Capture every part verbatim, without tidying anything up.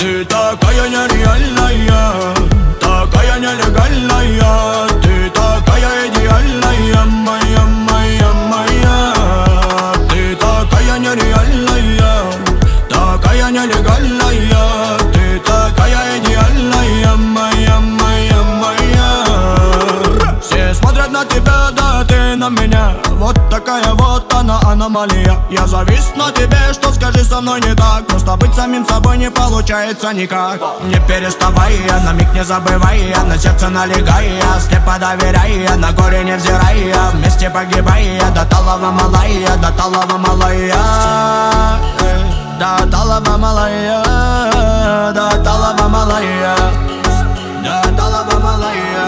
Ты такая нереальная, такая нелегальная. Ты такая идеальная, моя, моя, моя. Ты такая нереальная, такая нелегальная. Ты такая идеальная, моя, моя, моя. Все смотрят на тебя, да ты на меня. Вот такая вот она, аномалия. Я завис на тебе, что скажи со мной не так. Просто быть самим собой не получается никак. Не переставая, на миг не забывая, на сердце налегая, слепо доверяя, на горе невзирая, вместе погибая. До талого малая, до талого малая, до талого малая, до талого малая, до талого малая.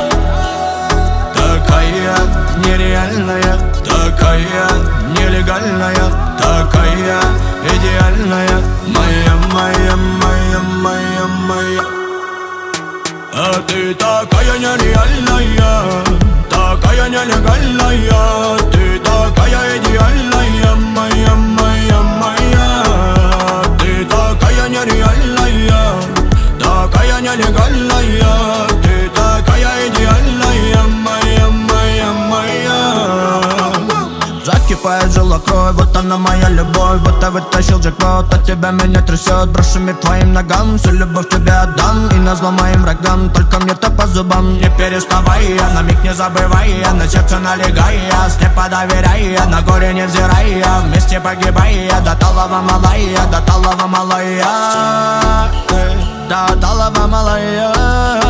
Такая нереальная, такая нелегальная, такая идеальная, моя, моя, моя, моя, моя. А ты такая нереальная, такая нелегальная. Ты такая идеальная, моя, моя, моя. Ты такая нереальная, такая нелегальная. Ты такая идеальная, моя, моя, моя. Закипает жила кровь, вот она моя любовь. Вот я вытащил джекпот, от тебя меня трясет. Брошу мир твоим ногам, всю любовь тебе отдам. И назло моим врагам, только мне-то по зубам. Не переставая, на миг не забывая, на сердце налегая, слепо доверяя, на горе невзирая, вместе погибая. До талого малая, до талого малая, до талого малая.